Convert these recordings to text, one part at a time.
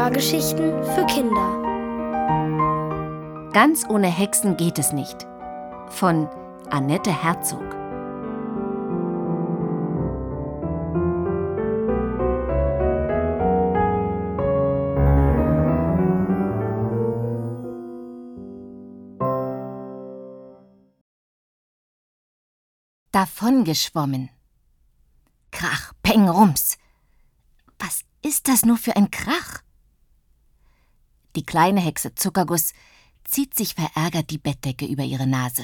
Hörgeschichten für Kinder. Ganz ohne Hexen geht es nicht. Von Annette Herzog. Davongeschwommen. Krach, Peng, Rums. Was ist das nur für ein Krach? Die kleine Hexe Zuckerguss zieht sich verärgert die Bettdecke über ihre Nase.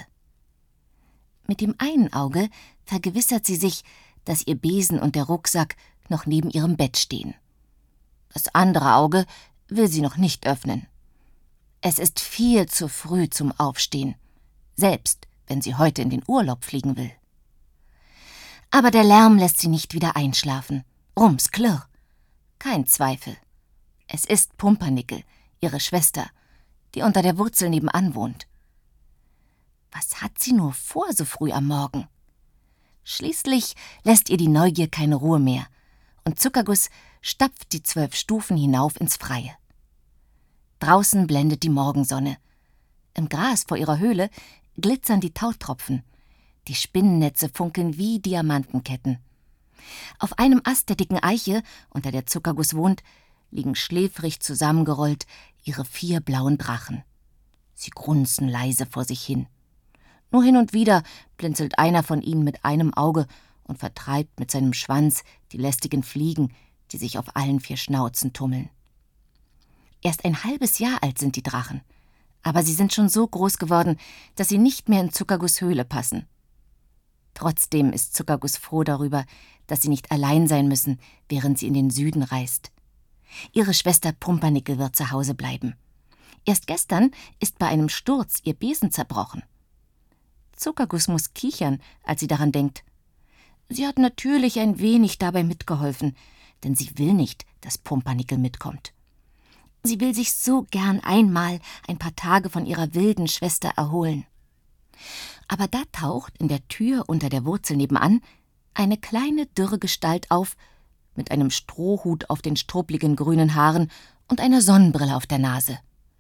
Mit dem einen Auge vergewissert sie sich, dass ihr Besen und der Rucksack noch neben ihrem Bett stehen. Das andere Auge will sie noch nicht öffnen. Es ist viel zu früh zum Aufstehen, selbst wenn sie heute in den Urlaub fliegen will. Aber der Lärm lässt sie nicht wieder einschlafen. Rums, klirr. Kein Zweifel. Es ist Pumpernickel, ihre Schwester, die unter der Wurzel nebenan wohnt. Was hat sie nur vor so früh am Morgen? Schließlich lässt ihr die Neugier keine Ruhe mehr und Zuckerguss stapft die 12 Stufen hinauf ins Freie. Draußen blendet die Morgensonne. Im Gras vor ihrer Höhle glitzern die Tautropfen. Die Spinnennetze funkeln wie Diamantenketten. Auf einem Ast der dicken Eiche, unter der Zuckerguss wohnt, liegen schläfrig zusammengerollt ihre 4 blauen Drachen. Sie grunzen leise vor sich hin. Nur hin und wieder blinzelt einer von ihnen mit einem Auge und vertreibt mit seinem Schwanz die lästigen Fliegen, die sich auf allen 4 Schnauzen tummeln. Erst ein halbes Jahr alt sind die Drachen, aber sie sind schon so groß geworden, dass sie nicht mehr in Zuckerguss' Höhle passen. Trotzdem ist Zuckerguss froh darüber, dass sie nicht allein sein müssen, während sie in den Süden reist. Ihre Schwester Pumpernickel wird zu Hause bleiben. Erst gestern ist bei einem Sturz ihr Besen zerbrochen. Zuckerguss muss kichern, als sie daran denkt. Sie hat natürlich ein wenig dabei mitgeholfen, denn sie will nicht, dass Pumpernickel mitkommt. Sie will sich so gern einmal ein paar Tage von ihrer wilden Schwester erholen. Aber da taucht in der Tür unter der Wurzel nebenan eine kleine, dürre Gestalt auf, mit einem Strohhut auf den struppligen grünen Haaren und einer Sonnenbrille auf der Nase.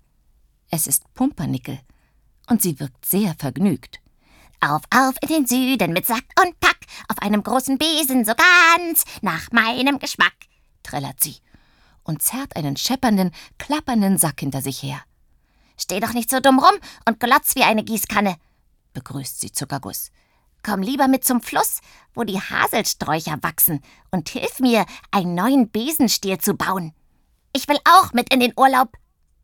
Es ist Pumpernickel, und sie wirkt sehr vergnügt. Auf in den Süden mit Sack und Pack, auf einem großen Besen, so ganz nach meinem Geschmack, trällert sie und zerrt einen scheppernden, klappernden Sack hinter sich her. Steh doch nicht so dumm rum und glotz wie eine Gießkanne, begrüßt sie Zuckerguss. Komm lieber mit zum Fluss, wo die Haselsträucher wachsen, und hilf mir, einen neuen Besenstiel zu bauen. Ich will auch mit in den Urlaub.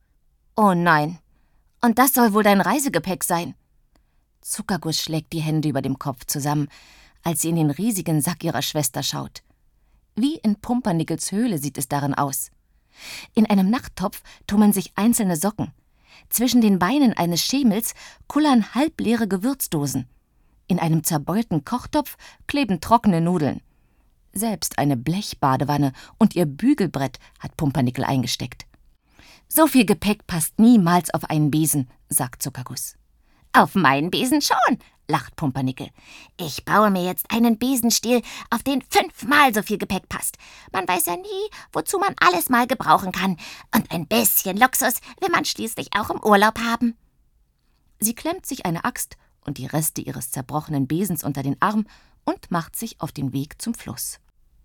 Oh nein, und das soll wohl dein Reisegepäck sein? Zuckerguss schlägt die Hände über dem Kopf zusammen, als sie in den riesigen Sack ihrer Schwester schaut. Wie in Pumpernickels Höhle sieht es darin aus. In einem Nachttopf tummeln sich einzelne Socken. Zwischen den Beinen eines Schemels kullern halbleere Gewürzdosen. In einem zerbeulten Kochtopf kleben trockene Nudeln. Selbst eine Blechbadewanne und ihr Bügelbrett hat Pumpernickel eingesteckt. So viel Gepäck passt niemals auf einen Besen, sagt Zuckerguss. Auf meinen Besen schon, lacht Pumpernickel. Ich baue mir jetzt einen Besenstiel, auf den 5-mal so viel Gepäck passt. Man weiß ja nie, wozu man alles mal gebrauchen kann. Und ein bisschen Luxus will man schließlich auch im Urlaub haben. Sie klemmt sich eine Axt und die Reste ihres zerbrochenen Besens unter den Arm und macht sich auf den Weg zum Fluss.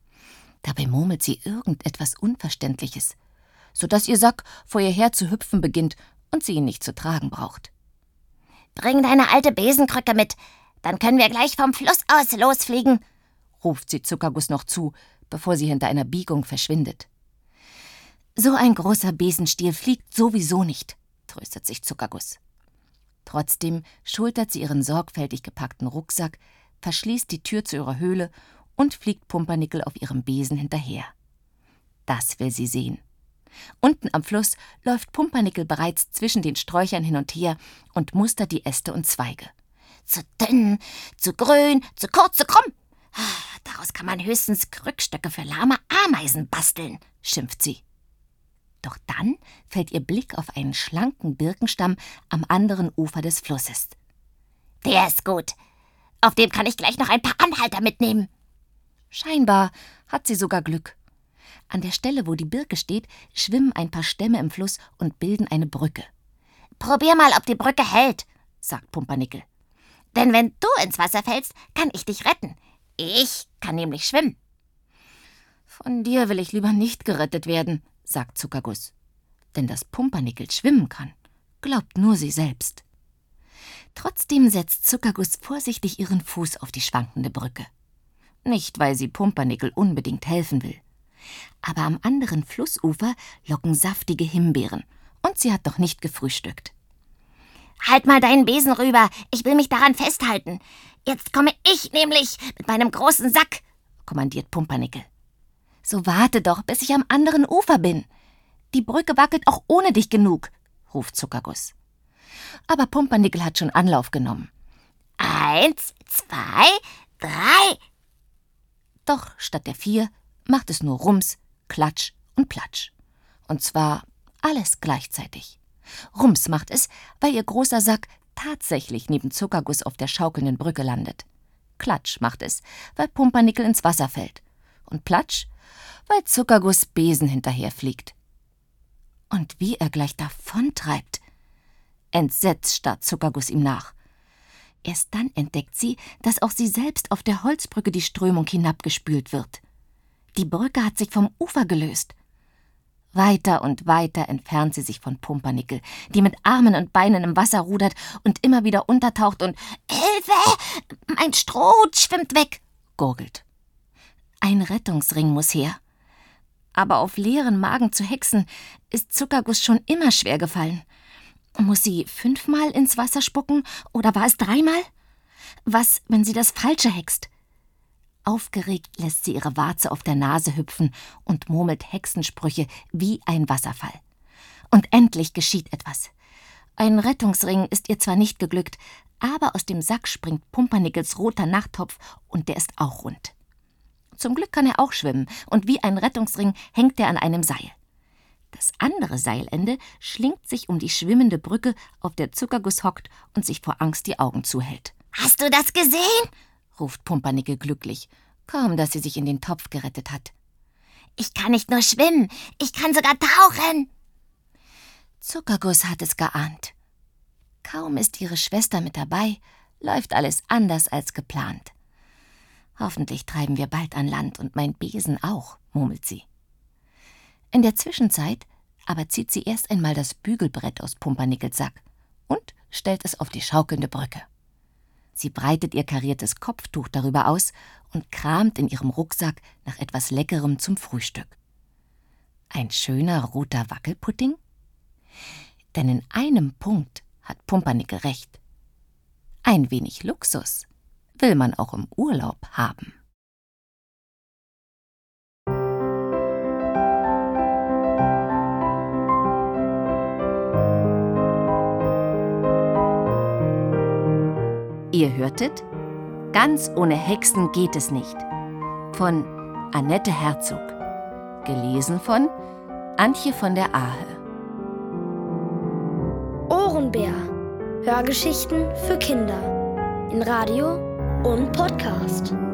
Dabei murmelt sie irgendetwas Unverständliches, sodass ihr Sack vor ihr her zu hüpfen beginnt und sie ihn nicht zu tragen braucht. Bring deine alte Besenkrücke mit, dann können wir gleich vom Fluss aus losfliegen, ruft sie Zuckerguss noch zu, bevor sie hinter einer Biegung verschwindet. So ein großer Besenstiel fliegt sowieso nicht, tröstet sich Zuckerguss. Trotzdem schultert sie ihren sorgfältig gepackten Rucksack, verschließt die Tür zu ihrer Höhle und fliegt Pumpernickel auf ihrem Besen hinterher. Das will sie sehen. Unten am Fluss läuft Pumpernickel bereits zwischen den Sträuchern hin und her und mustert die Äste und Zweige. Zu dünn, zu grün, zu kurz, zu krumm. Daraus kann man höchstens Krückstöcke für lahme Ameisen basteln, schimpft sie. Doch dann fällt ihr Blick auf einen schlanken Birkenstamm am anderen Ufer des Flusses. Der ist gut. Auf dem kann ich gleich noch ein paar Anhalter mitnehmen. Scheinbar hat sie sogar Glück. An der Stelle, wo die Birke steht, schwimmen ein paar Stämme im Fluss und bilden eine Brücke. »Probier mal, ob die Brücke hält«, sagt Pumpernickel. »Denn wenn du ins Wasser fällst, kann ich dich retten. Ich kann nämlich schwimmen.« »Von dir will ich lieber nicht gerettet werden«, sagt Zuckerguss. Denn dass Pumpernickel schwimmen kann, glaubt nur sie selbst. Trotzdem setzt Zuckerguss vorsichtig ihren Fuß auf die schwankende Brücke. Nicht, weil sie Pumpernickel unbedingt helfen will. Aber am anderen Flussufer locken saftige Himbeeren und sie hat noch nicht gefrühstückt. »Halt mal deinen Besen rüber, ich will mich daran festhalten. Jetzt komme ich nämlich mit meinem großen Sack«, kommandiert Pumpernickel. »So warte doch, bis ich am anderen Ufer bin. Die Brücke wackelt auch ohne dich genug«, ruft Zuckerguss. Aber Pumpernickel hat schon Anlauf genommen. 1, 2, 3. Doch statt der 4 macht es nur Rums, Klatsch und Platsch. Und zwar alles gleichzeitig. Rums macht es, weil ihr großer Sack tatsächlich neben Zuckerguss auf der schaukelnden Brücke landet. Klatsch macht es, weil Pumpernickel ins Wasser fällt. Und Platsch, weil Zuckerguss Besen hinterherfliegt. Und wie er gleich davontreibt. Entsetzt starrt Zuckerguss ihm nach. Erst dann entdeckt sie, dass auch sie selbst auf der Holzbrücke die Strömung hinabgespült wird. Die Brücke hat sich vom Ufer gelöst. Weiter und weiter entfernt sie sich von Pumpernickel, die mit Armen und Beinen im Wasser rudert und immer wieder untertaucht und »Hilfe! Mein Stroh schwimmt weg«, gurgelt. Ein Rettungsring muss her. Aber auf leeren Magen zu hexen, ist Zuckerguss schon immer schwer gefallen. Muss sie 5-mal ins Wasser spucken oder war es 3-mal? Was, wenn sie das Falsche hext? Aufgeregt lässt sie ihre Warze auf der Nase hüpfen und murmelt Hexensprüche wie ein Wasserfall. Und endlich geschieht etwas. Ein Rettungsring ist ihr zwar nicht geglückt, aber aus dem Sack springt Pumpernickels roter Nachttopf und der ist auch rund. Zum Glück kann er auch schwimmen und wie ein Rettungsring hängt er an einem Seil. Das andere Seilende schlingt sich um die schwimmende Brücke, auf der Zuckerguss hockt und sich vor Angst die Augen zuhält. »Hast du das gesehen?« ruft Pumpernickel glücklich, kaum dass sie sich in den Topf gerettet hat. »Ich kann nicht nur schwimmen, ich kann sogar tauchen.« Zuckerguss hat es geahnt. Kaum ist ihre Schwester mit dabei, läuft alles anders als geplant. »Hoffentlich treiben wir bald an Land und mein Besen auch«, murmelt sie. In der Zwischenzeit aber zieht sie erst einmal das Bügelbrett aus Pumpernickels Sack und stellt es auf die schaukelnde Brücke. Sie breitet ihr kariertes Kopftuch darüber aus und kramt in ihrem Rucksack nach etwas Leckerem zum Frühstück. Ein schöner roter Wackelpudding? Denn in einem Punkt hat Pumpernickel recht. Ein wenig Luxus will man auch im Urlaub haben. Ihr hörtet »Ganz ohne Hexen geht es nicht« von Annette Herzog, gelesen von Antje von der Ahe. Ohrenbär. Hörgeschichten für Kinder in Radio und Podcast.